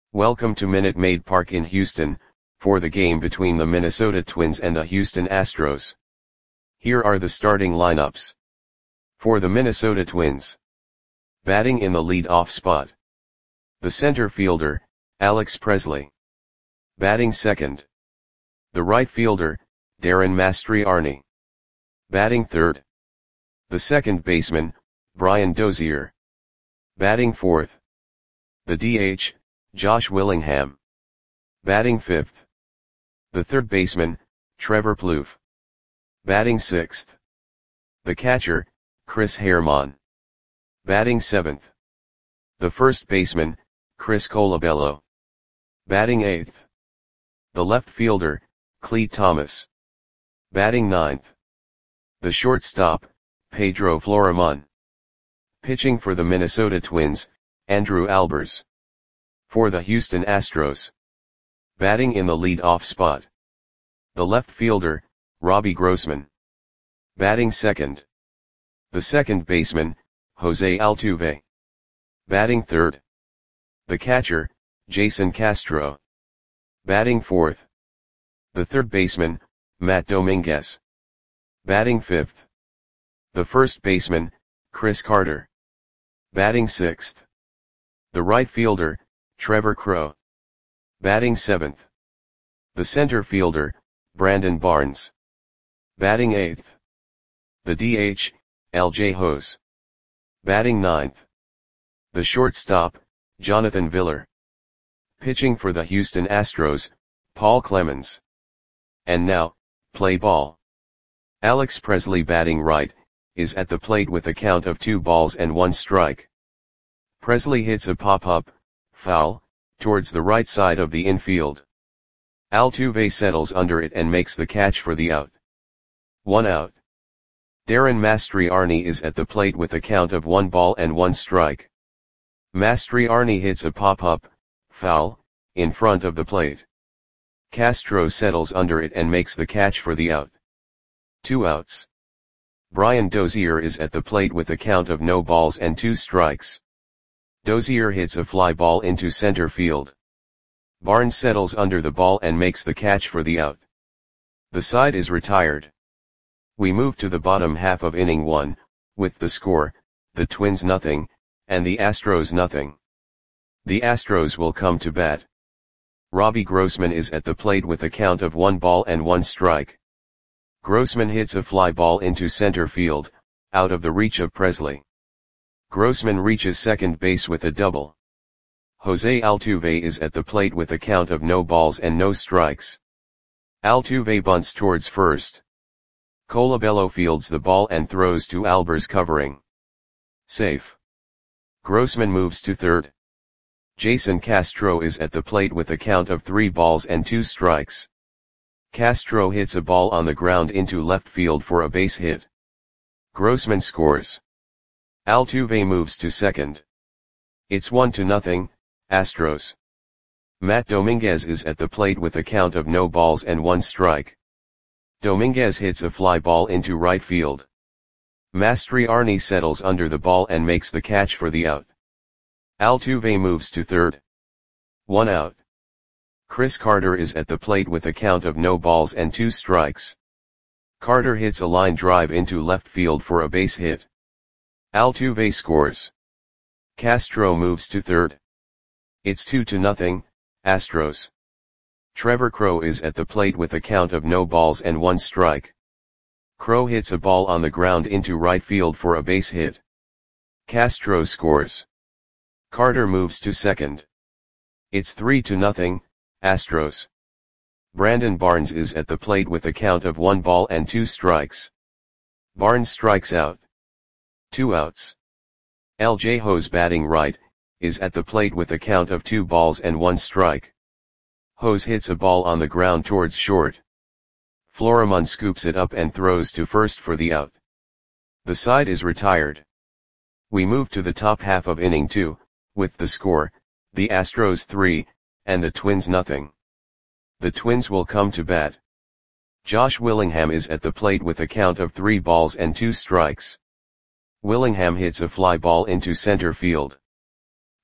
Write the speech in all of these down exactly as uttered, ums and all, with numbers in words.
Welcome to Minute Maid Park in Houston, for the game between the Minnesota Twins and the Houston Astros. Here are the starting lineups. For the Minnesota Twins. Batting in the lead-off spot. The center fielder, Alex Presley. Batting second. The right fielder, Darren Mastriani. Batting third. The second baseman, Brian Dozier. Batting fourth. The D H, Josh Willingham. Batting fifth. The third baseman, Trevor Plouffe. Batting sixth. The catcher, Chris Herrmann. Batting seventh. The first baseman, Chris Colabello. Batting eighth. The left fielder, Clete Thomas. Batting ninth. The shortstop, Pedro Florimon. Pitching for the Minnesota Twins, Andrew Albers. For the Houston Astros. Batting in the lead-off spot. The left fielder, Robbie Grossman. Batting second. The second baseman, Jose Altuve. Batting third. The catcher, Jason Castro. Batting fourth. The third baseman, Matt Dominguez. Batting fifth. The first baseman, Chris Carter. Batting sixth. The right fielder, Trevor Crowe. Batting seventh. The center fielder, Brandon Barnes. Batting eighth. The D H, L J Hose. Batting ninth. The shortstop, Jonathan Villar. Pitching for the Houston Astros, Paul Clemens. And now, play ball. Alex Presley batting right, is at the plate with a count of two balls and one strike. Presley hits a pop-up, foul, towards the right side of the infield. Altuve settles under it and makes the catch for the out. One out. Darren Mastriani is at the plate with a count of one ball and one strike. Mastriani hits a pop-up, foul, in front of the plate. Castro settles under it and makes the catch for the out. Two outs. Brian Dozier is at the plate with a count of no balls and two strikes. Dozier hits a fly ball into center field. Barnes settles under the ball and makes the catch for the out. The side is retired. We move to the bottom half of inning one, with the score, the Twins nothing, and the Astros nothing. The Astros will come to bat. Robbie Grossman is at the plate with a count of one ball and one strike. Grossman hits a fly ball into center field, out of the reach of Presley. Grossman reaches second base with a double. Jose Altuve is at the plate with a count of no balls and no strikes. Altuve bunts towards first. Colabello fields the ball and throws to Albers covering. Safe. Grossman moves to third. Jason Castro is at the plate with a count of three balls and two strikes. Castro hits a ball on the ground into left field for a base hit. Grossman scores. Altuve moves to second. It's one to nothing, Astros. Matt Dominguez is at the plate with a count of no balls and one strike. Dominguez hits a fly ball into right field. Mastriani settles under the ball and makes the catch for the out. Altuve moves to third. One out. Chris Carter is at the plate with a count of no balls and two strikes. Carter hits a line drive into left field for a base hit. Altuve scores. Castro moves to third. It's two to nothing, Astros. Trevor Crowe is at the plate with a count of no balls and one strike. Crowe hits a ball on the ground into right field for a base hit. Castro scores. Carter moves to second. It's three to nothing, Astros. Brandon Barnes is at the plate with a count of one ball and two strikes. Barnes strikes out. Two outs. L J Hose batting right, is at the plate with a count of two balls and one strike. Hose hits a ball on the ground towards short. Florimon scoops it up and throws to first for the out. The side is retired. We move to the top half of inning two, with the score, the Astros three, and the Twins nothing. The Twins will come to bat. Josh Willingham is at the plate with a count of three balls and two strikes. Willingham hits a fly ball into center field.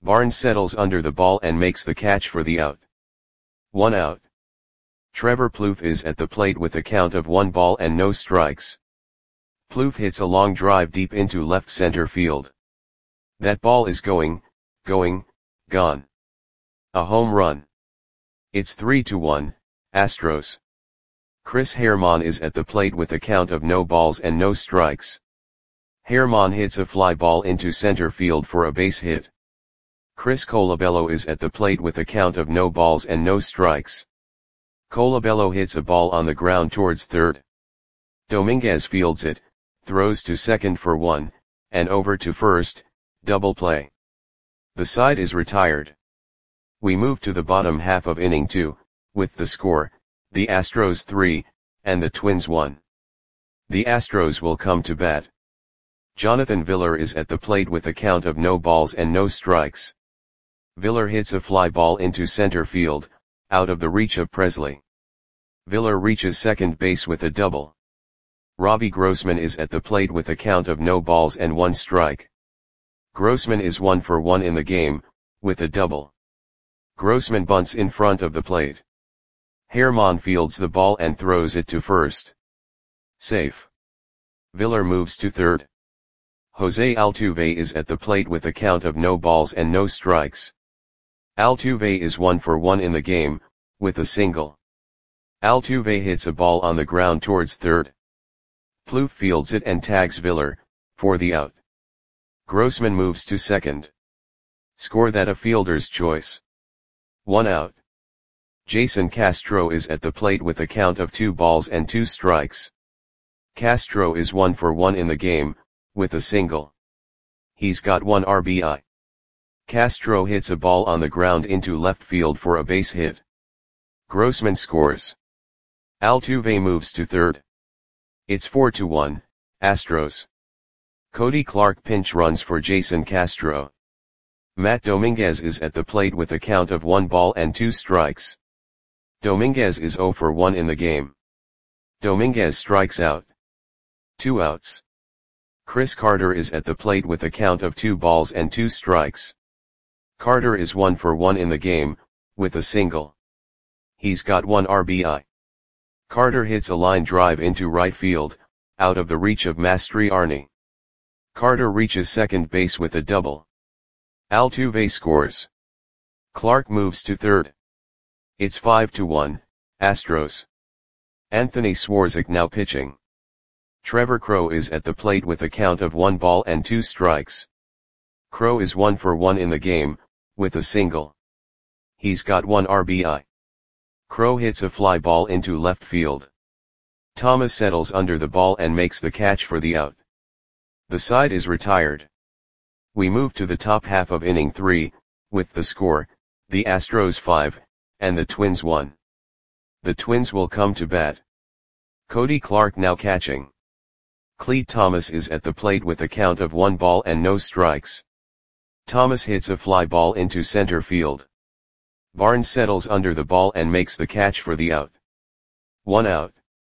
Barnes settles under the ball and makes the catch for the out. One out. Trevor Plouffe is at the plate with a count of one ball and no strikes. Plouffe hits a long drive deep into left center field. That ball is going, going, gone. A home run. It's three to one, Astros. Chris Herrmann is at the plate with a count of no balls and no strikes. Herrmann hits a fly ball into center field for a base hit. Chris Colabello is at the plate with a count of no balls and no strikes. Colabello hits a ball on the ground towards third. Dominguez fields it, throws to second for one, and over to first, double play. The side is retired. We move to the bottom half of inning two, with the score, the Astros three, and the Twins one. The Astros will come to bat. Jonathan Villar is at the plate with a count of no balls and no strikes. Villar hits a fly ball into center field, out of the reach of Presley. Villar reaches second base with a double. Robbie Grossman is at the plate with a count of no balls and one strike. Grossman is one for one in the game, with a double. Grossman bunts in front of the plate. Herrmann fields the ball and throws it to first. Safe. Villar moves to third. Jose Altuve is at the plate with a count of no balls and no strikes. Altuve is one for one in the game, with a single. Altuve hits a ball on the ground towards third. Plouffe fields it and tags Villar, for the out. Grossman moves to second. Score that a fielder's choice. One out. Jason Castro is at the plate with a count of two balls and two strikes. Castro is one for one in the game, with a single. He's got one R B I. Castro hits a ball on the ground into left field for a base hit. Grossman scores. Altuve moves to third. It's four to one, Astros. Cody Clark pinch runs for Jason Castro. Matt Dominguez is at the plate with a count of one ball and two strikes. Dominguez is zero for one in the game. Dominguez strikes out. Two outs. Chris Carter is at the plate with a count of two balls and two strikes. Carter is one for one in the game, with a single. He's got one R B I. Carter hits a line drive into right field, out of the reach of Mastriani. Carter reaches second base with a double. Altuve scores. Clark moves to third. It's five to one, Astros. Anthony Swarzak now pitching. Trevor Crowe is at the plate with a count of one ball and two strikes. Crowe is one for one in the game, with a single. He's got one R B I. Crowe hits a fly ball into left field. Thomas settles under the ball and makes the catch for the out. The side is retired. We move to the top half of inning three, with the score, the Astros five, and the Twins one. The Twins will come to bat. Cody Clark now catching. Clete Thomas is at the plate with a count of one ball and no strikes. Thomas hits a fly ball into center field. Barnes settles under the ball and makes the catch for the out. One out.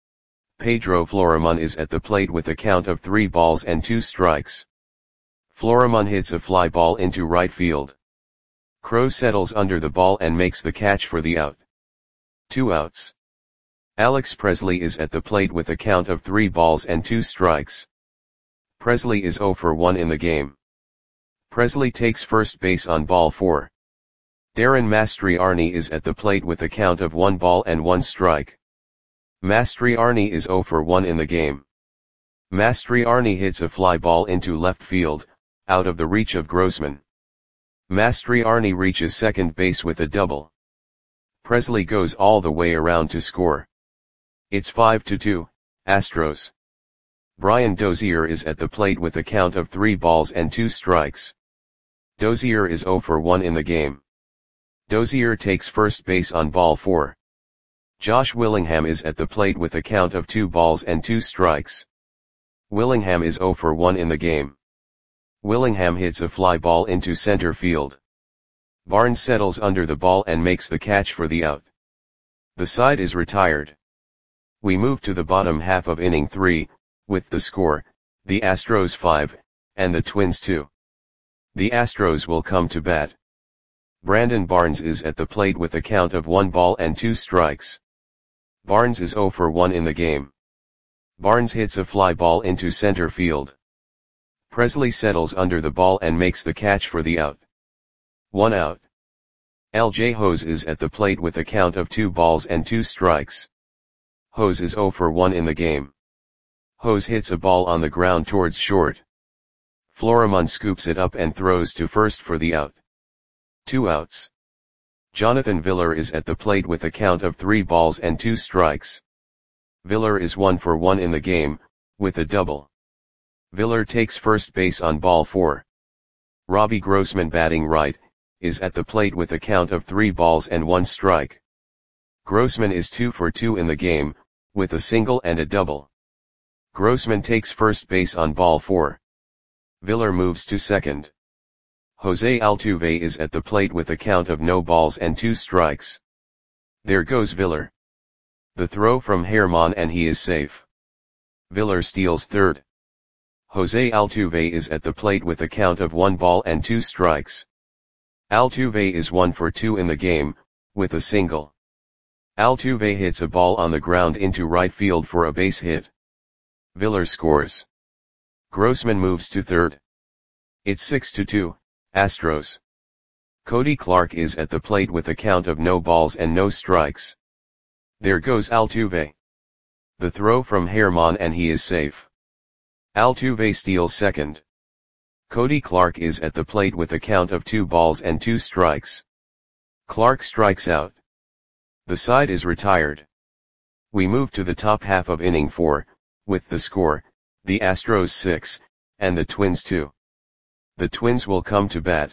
Pedro Florimon is at the plate with a count of three balls and two strikes. Florimon hits a fly ball into right field. Crowe settles under the ball and makes the catch for the out. Two outs. Alex Presley is at the plate with a count of three balls and two strikes. Presley is zero for one in the game. Presley takes first base on ball four. Darren Mastriani is at the plate with a count of one ball and one strike. Mastriani is zero for one in the game. Mastriani hits a fly ball into left field, out of the reach of Grossman. Mastriani reaches second base with a double. Presley goes all the way around to score. It's five to two, Astros. Brian Dozier is at the plate with a count of three balls and two strikes. Dozier is zero for one in the game. Dozier takes first base on ball four. Josh Willingham is at the plate with a count of two balls and two strikes. Willingham is zero for one in the game. Willingham hits a fly ball into center field. Barnes settles under the ball and makes the catch for the out. The side is retired. We move to the bottom half of inning three, with the score, the Astros five, and the Twins two. The Astros will come to bat. Brandon Barnes is at the plate with a count of one ball and two strikes. Barnes is zero for one in the game. Barnes hits a fly ball into center field. Presley settles under the ball and makes the catch for the out. One out. L J Hose is at the plate with a count of two balls and two strikes. Hose is zero for one in the game. Hose hits a ball on the ground towards short. Florimon scoops it up and throws to first for the out. Two outs. Jonathan Villar is at the plate with a count of three balls and two strikes. Villar is one for one in the game, with a double. Villar takes first base on ball four. Robbie Grossman, batting right, is at the plate with a count of three balls and one strike. Grossman is two for two in the game, with a single and a double. Grossman takes first base on ball four. Villar moves to second. Jose Altuve is at the plate with a count of no balls and two strikes. There goes Villar. The throw from Herman and he is safe. Villar steals third. Jose Altuve is at the plate with a count of one ball and two strikes. Altuve is one for two in the game, with a single. Altuve hits a ball on the ground into right field for a base hit. Villar scores. Grossman moves to third. It's six to two, Astros. Cody Clark is at the plate with a count of no balls and no strikes. There goes Altuve. The throw from Herman and he is safe. Altuve steals second. Cody Clark is at the plate with a count of two balls and two strikes. Clark strikes out. The side is retired. We move to the top half of inning four, with the score, the Astros six, and the Twins two. The Twins will come to bat.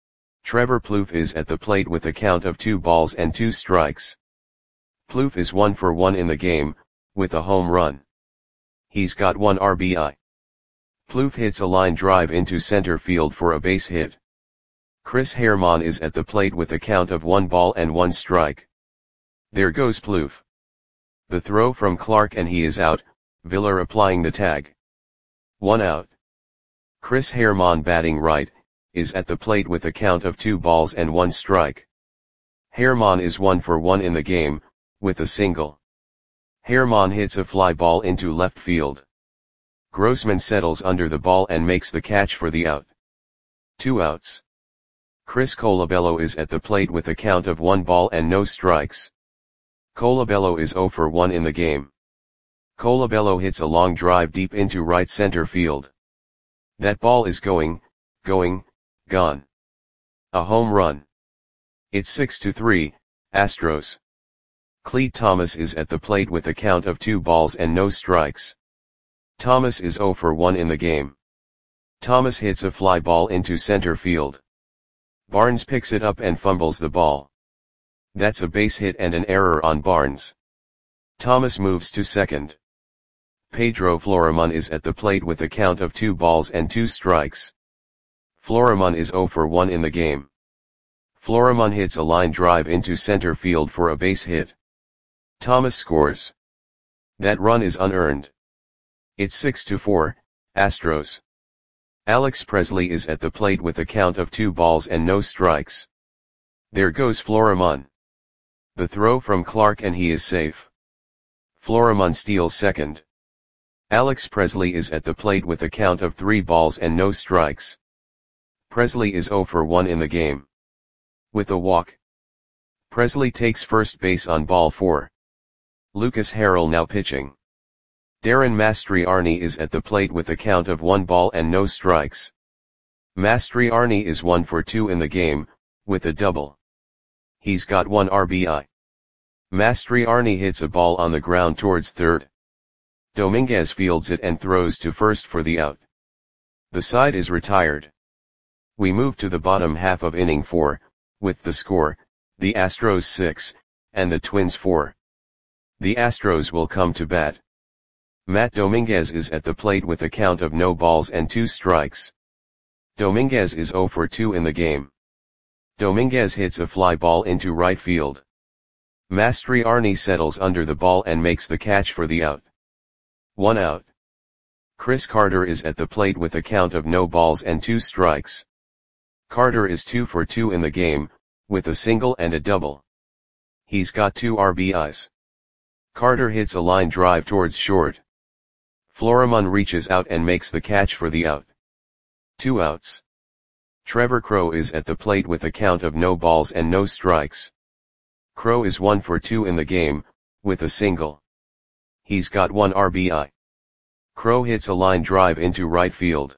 Trevor Plouffe is at the plate with a count of two balls and two strikes. Plouffe is one for one in the game, with a home run. He's got one R B I. Plouffe hits a line drive into center field for a base hit. Chris Herman is at the plate with a count of one ball and one strike. There goes Plouffe. The throw from Clark and he is out, Villar applying the tag. One out. Chris Herman, batting right, is at the plate with a count of two balls and one strike. Herman is one for one in the game, with a single. Herman hits a fly ball into left field. Grossman settles under the ball and makes the catch for the out. Two outs. Chris Colabello is at the plate with a count of one ball and no strikes. Colabello is zero for one in the game. Colabello hits a long drive deep into right center field. That ball is going, going, gone. A home run. It's six to three, Astros. Clete Thomas is at the plate with a count of two balls and no strikes. Thomas is zero for one in the game. Thomas hits a fly ball into center field. Barnes picks it up and fumbles the ball. That's a base hit and an error on Barnes. Thomas moves to second. Pedro Florimon is at the plate with a count of two balls and two strikes. Florimon is zero for one in the game. Florimon hits a line drive into center field for a base hit. Thomas scores. That run is unearned. It's six to four, Astros. Alex Presley is at the plate with a count of two balls and no strikes. There goes Florimon. The throw from Clark and he is safe. Florimon steals second. Alex Presley is at the plate with a count of three balls and no strikes. Presley is zero for one in the game. With a walk. Presley takes first base on ball four. Lucas Harrell now pitching. Darren Mastriani is at the plate with a count of one ball and no strikes. Mastriani is one for two in the game, with a double. He's got one R B I. Mastriani hits a ball on the ground towards third. Dominguez fields it and throws to first for the out. The side is retired. We move to the bottom half of inning four, with the score, the Astros six, and the Twins four. The Astros will come to bat. Matt Dominguez is at the plate with a count of no balls and two strikes. Dominguez is zero for two in the game. Dominguez hits a fly ball into right field. Mastriani settles under the ball and makes the catch for the out. One out. Chris Carter is at the plate with a count of no balls and two strikes. Carter is two for two in the game, with a single and a double. He's got two R B Is. Carter hits a line drive towards short. Florimon reaches out and makes the catch for the out. Two outs. Trevor Crowe is at the plate with a count of no balls and no strikes. Crowe is one for two in the game, with a single. He's got one R B I. Crowe hits a line drive into right field.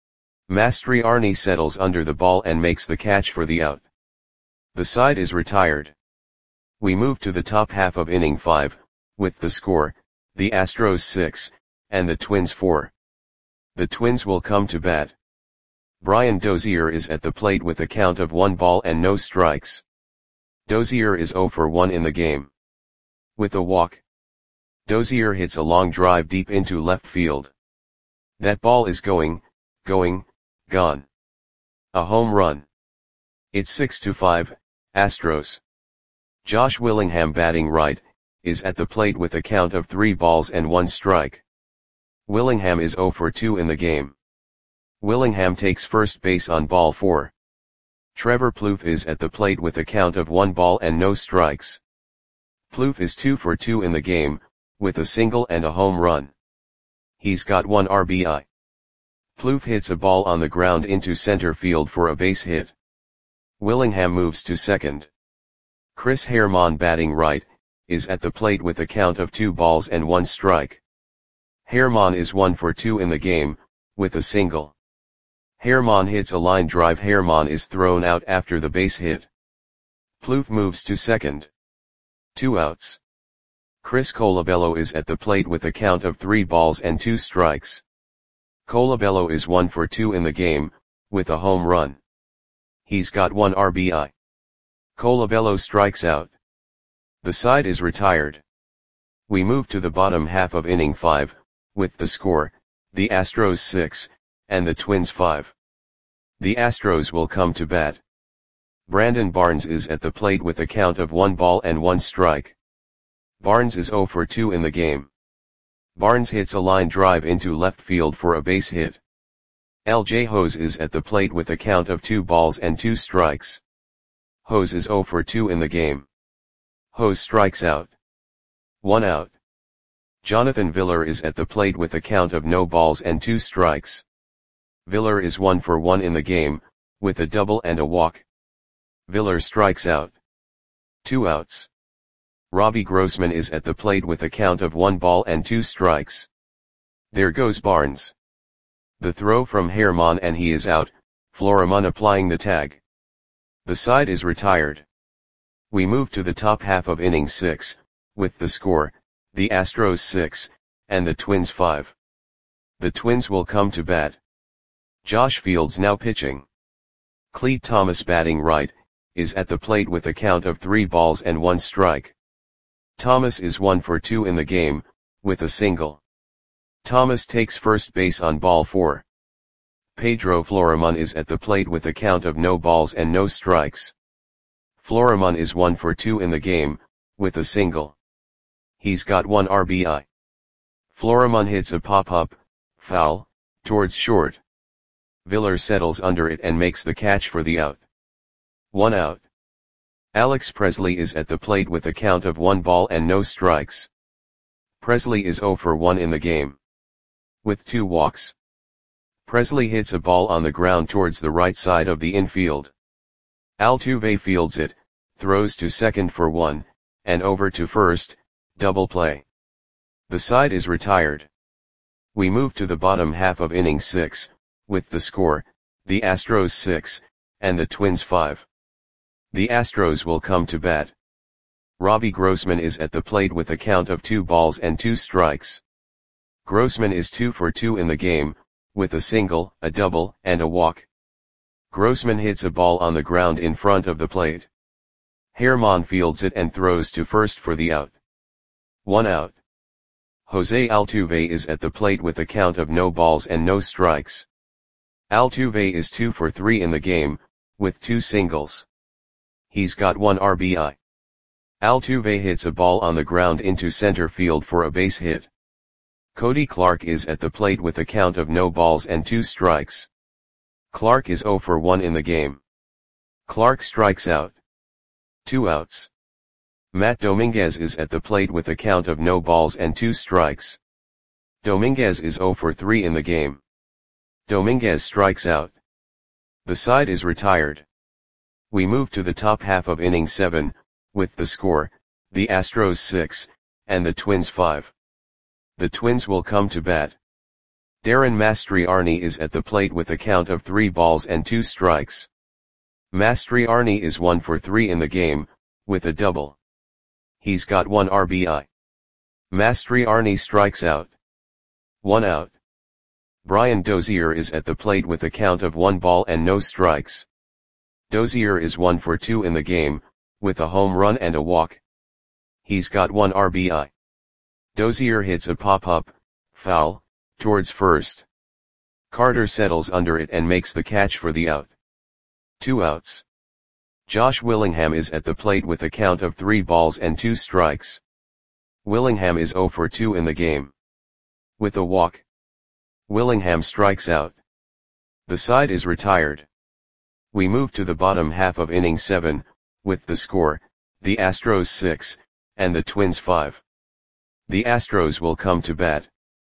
Mastriani settles under the ball and makes the catch for the out. The side is retired. We move to the top half of inning five, with the score, the Astros six, and the Twins four. The Twins will come to bat. Brian Dozier is at the plate with a count of one ball and no strikes. Dozier is zero for one in the game. With a walk, Dozier hits a long drive deep into left field. That ball is going, going, gone. A home run. It's six to five, Astros. Josh Willingham, batting right, is at the plate with a count of three balls and one strike. Willingham is zero for two in the game. Willingham takes first base on ball four. Trevor Plouffe is at the plate with a count of one ball and no strikes. Plouffe is two for two in the game, with a single and a home run. He's got one R B I. Plouffe hits a ball on the ground into center field for a base hit. Willingham moves to second. Chris Herrmann, batting right, is at the plate with a count of two balls and one strike. Herrmann is one for two in the game, with a single. Herrmann hits a line drive. Herrmann is thrown out after the base hit. Plouffe moves to second. Two outs. Chris Colabello is at the plate with a count of three balls and two strikes. Colabello is one for two in the game, with a home run. He's got one R B I. Colabello strikes out. The side is retired. We move to the bottom half of inning five, with the score, the Astros six, and the Twins five. The Astros will come to bat. Brandon Barnes is at the plate with a count of one ball and one strike. Barnes is zero for two in the game. Barnes hits a line drive into left field for a base hit. L J Hose is at the plate with a count of two balls and two strikes. Hose is zero for two in the game. Hose strikes out. One out. Jonathan Villar is at the plate with a count of no balls and two strikes. Villar is one for one in the game, with a double and a walk. Villar strikes out. Two outs. Robbie Grossman is at the plate with a count of one ball and two strikes. There goes Barnes. The throw from Herrmann and he is out, Florimon applying the tag. The side is retired. We move to the top half of inning six, with the score, the Astros six, and the Twins five. The Twins will come to bat. Josh Fields now pitching. Clete Thomas, batting right, is at the plate with a count of three balls and one strike. Thomas is one for two in the game, with a single. Thomas takes first base on ball four. Pedro Florimon is at the plate with a count of no balls and no strikes. Florimon is one for two in the game, with a single. He's got one R B I. Florimon hits a pop-up, foul, towards short. Villar settles under it and makes the catch for the out. One out. Alex Presley is at the plate with a count of one ball and no strikes. Presley is zero for one in the game. With two walks. Presley hits a ball on the ground towards the right side of the infield. Altuve fields it, throws to second for one, and over to first, double play. The side is retired. We move to the bottom half of inning six, with the score, the Astros six, and the Twins five. The Astros will come to bat. Robbie Grossman is at the plate with a count of two balls and two strikes. Grossman is two for two in the game, with a single, a double, and a walk. Grossman hits a ball on the ground in front of the plate. Herrmann fields it and throws to first for the out. One out. Jose Altuve is at the plate with a count of no balls and no strikes. Altuve is two for three in the game, with two singles. He's got one R B I. Altuve hits a ball on the ground into center field for a base hit. Cody Clark is at the plate with a count of no balls and two strikes. Clark is zero for one in the game. Clark strikes out. Two outs. Matt Dominguez is at the plate with a count of no balls and two strikes. Dominguez is oh for three in the game. Dominguez strikes out. The side is retired. We move to the top half of inning seven, with the score, the Astros six, and the Twins five. The Twins will come to bat. Darren Mastriani is at the plate with a count of three balls and two strikes. Mastriani is one for three in the game, with a double. He's got one R B I. Mastriani strikes out. One out. Brian Dozier is at the plate with a count of one ball and no strikes. Dozier is one for two in the game, with a home run and a walk. He's got one R B I. Dozier hits a pop-up, foul, towards first. Carter settles under it and makes the catch for the out. Two outs. Josh Willingham is at the plate with a count of three balls and two strikes. Willingham is oh for two in the game. With a walk. Willingham strikes out. The side is retired. We move to the bottom half of inning seven, with the score, the Astros six, and the Twins five. The Astros will come to bat.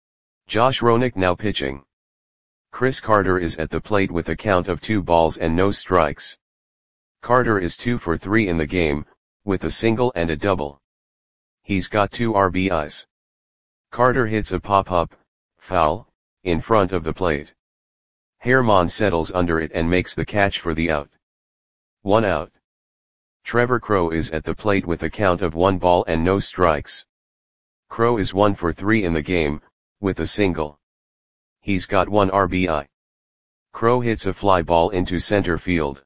Josh Roenick now pitching. Chris Carter is at the plate with a count of two balls and no strikes. Carter is two for three in the game, with a single and a double. He's got two R B Is. Carter hits a pop-up, foul, in front of the plate. Herman settles under it and makes the catch for the out. One out. Trevor Crowe is at the plate with a count of one ball and no strikes. Crowe is one for three in the game, with a single. He's got one R B I. Crowe hits a fly ball into center field.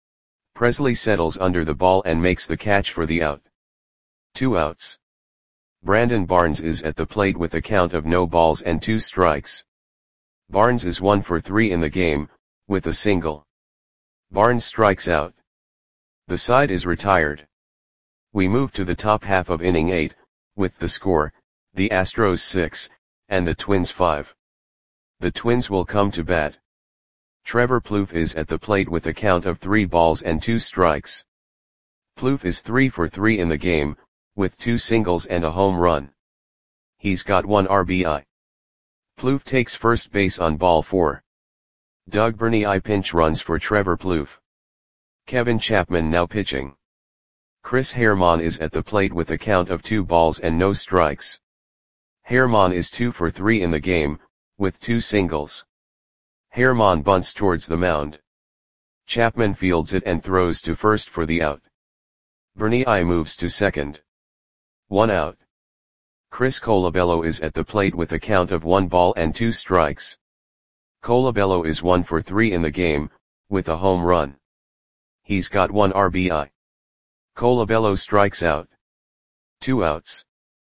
Presley settles under the ball and makes the catch for the out. Two outs. Brandon Barnes is at the plate with a count of no balls and two strikes. Barnes is one for three in the game, with a single. Barnes strikes out. The side is retired. We move to the top half of inning eight, with the score, the Astros six, and the Twins five. The Twins will come to bat. Trevor Plouffe is at the plate with a count of three balls and two strikes. Plouffe is three for three in the game, with two singles and a home run. He's got one R B I. Plouffe takes first base on ball four. Doug Bernei pinch runs for Trevor Plouffe. Kevin Chapman now pitching. Chris Herman is at the plate with a count of two balls and no strikes. Herman is two for three in the game, with two singles. Herman bunts towards the mound. Chapman fields it and throws to first for the out. Bernei moves to second. One out. Chris Colabello is at the plate with a count of one ball and two strikes. Colabello is one for three in the game, with a home run. He's got one R B I. Colabello strikes out. Two outs.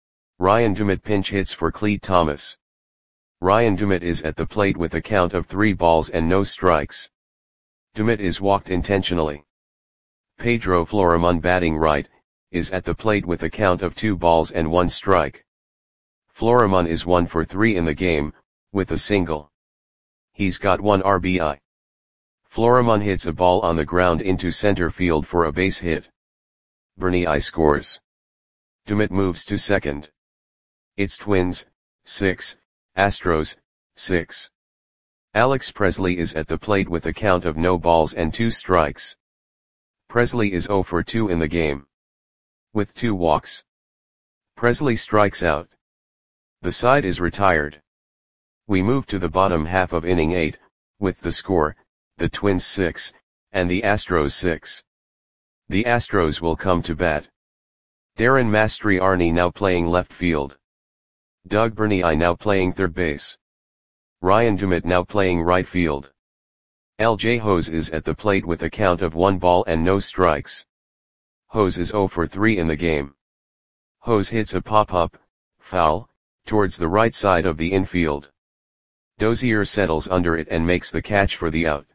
Ryan Dumit pinch hits for Clete Thomas. Ryan Dumit is at the plate with a count of three balls and no strikes. Dumit is walked intentionally. Pedro Florimon batting right, is at the plate with a count of two balls and one strike. Florimon is one for three in the game, with a single. He's got one R B I. Florimon hits a ball on the ground into center field for a base hit. Bernei scores. Dumit moves to second. It's Twins, six, Astros, six. Alex Presley is at the plate with a count of no balls and two strikes. Presley is oh for two in the game. With two walks. Presley strikes out. The side is retired. We move to the bottom half of inning eight, with the score, the Twins six, and the Astros six. The Astros will come to bat. Darren Mastriani now playing left field. Doug Bernei now playing third base. Ryan Dumit now playing right field. L J Hose is at the plate with a count of one ball and no strikes. Hose is oh for three in the game. Hose hits a pop-up, foul, towards the right side of the infield. Dozier settles under it and makes the catch for the out.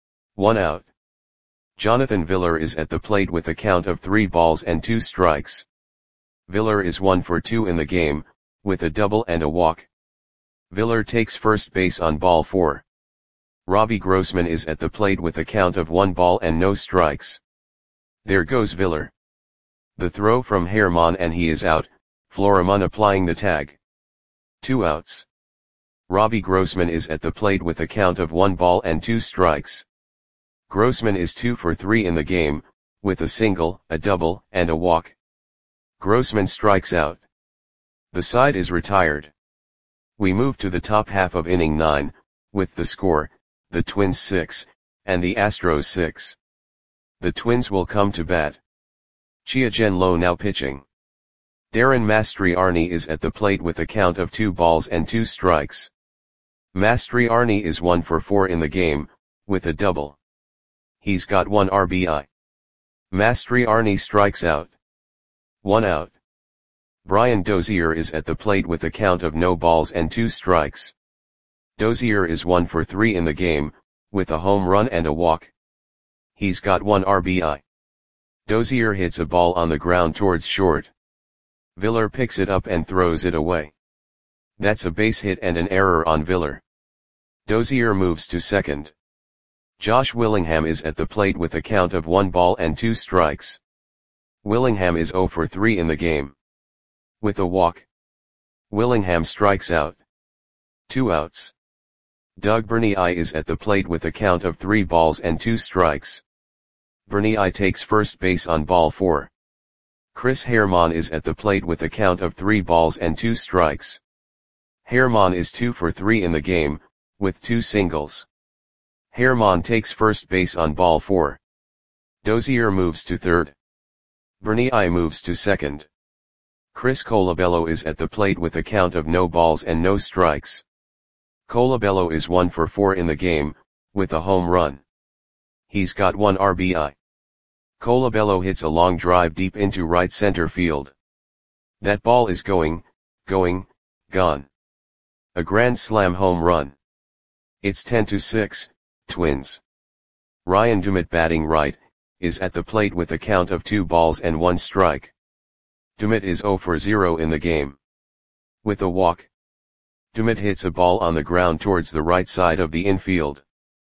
One out. Jonathan Villar is at the plate with a count of three balls and two strikes. Villar is one for two in the game, with a double and a walk. Villar takes first base on ball four. Robbie Grossman is at the plate with a count of one ball and no strikes. There goes Viller. The throw from Herman and he is out, Florimon applying the tag. Two outs. Robbie Grossman is at the plate with a count of one ball and two strikes. Grossman is two for three in the game, with a single, a double, and a walk. Grossman strikes out. The side is retired. We move to the top half of inning nine, with the score, the Twins six, and the Astros six. The Twins will come to bat. Chien Low now pitching. Darren Mastriani is at the plate with a count of two balls and two strikes. Mastriani is one for four in the game, with a double. He's got one R B I. Mastriani strikes out. One out. Brian Dozier is at the plate with a count of no balls and two strikes. Dozier is one for three in the game, with a home run and a walk. He's got one R B I. Dozier hits a ball on the ground towards short. Viller picks it up and throws it away. That's a base hit and an error on Viller. Dozier moves to second. Josh Willingham is at the plate with a count of one ball and two strikes. Willingham is zero for three in the game. With a walk. Willingham strikes out. Two outs. Doug Bernei is at the plate with a count of three balls and two strikes. Bernei takes first base on ball four. Chris Herman is at the plate with a count of three balls and two strikes. Herman is two for three in the game, with two singles. Herman takes first base on ball four. Dozier moves to third. Bernei moves to second. Chris Colabello is at the plate with a count of no balls and no strikes. Colabello is one for four in the game, with a home run. He's got one R B I. Colabello hits a long drive deep into right center field. That ball is going, going, gone. A grand slam home run. It's ten to six, Twins. Ryan Dumit, batting right, is at the plate with a count of two balls and one strike. Dumit is zero for zero in the game. With a walk. Dumit hits a ball on the ground towards the right side of the infield.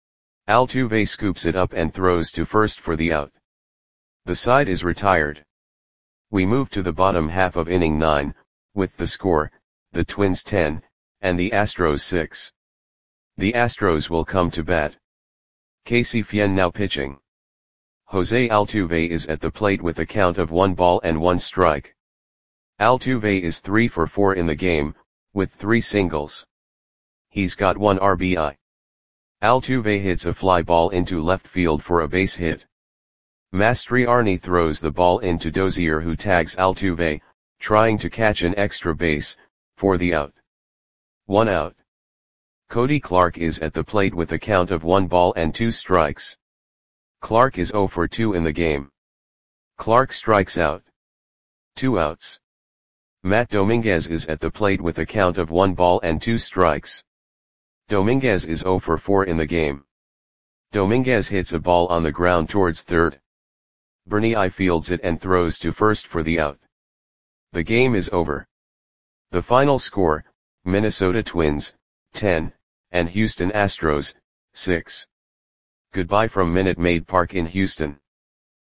Altuve scoops it up and throws to first for the out. The side is retired. We move to the bottom half of inning nine, with the score, the Twins ten, and the Astros six. The Astros will come to bat. Casey Fien now pitching. Jose Altuve is at the plate with a count of one ball and one strike. Altuve is three for four in the game, with three singles. He's got one R B I. Altuve hits a fly ball into left field for a base hit. Mastriani throws the ball into Dozier, who tags Altuve, trying to catch an extra base, for the out. One out. Cody Clark is at the plate with a count of one ball and two strikes. Clark is zero for two in the game. Clark strikes out. Two outs. Matt Dominguez is at the plate with a count of one ball and two strikes. Dominguez is zero for four in the game. Dominguez hits a ball on the ground towards third. Bernei fields it and throws to first for the out. The game is over. The final score, Minnesota Twins, ten, and Houston Astros, six. Goodbye from Minute Maid Park in Houston.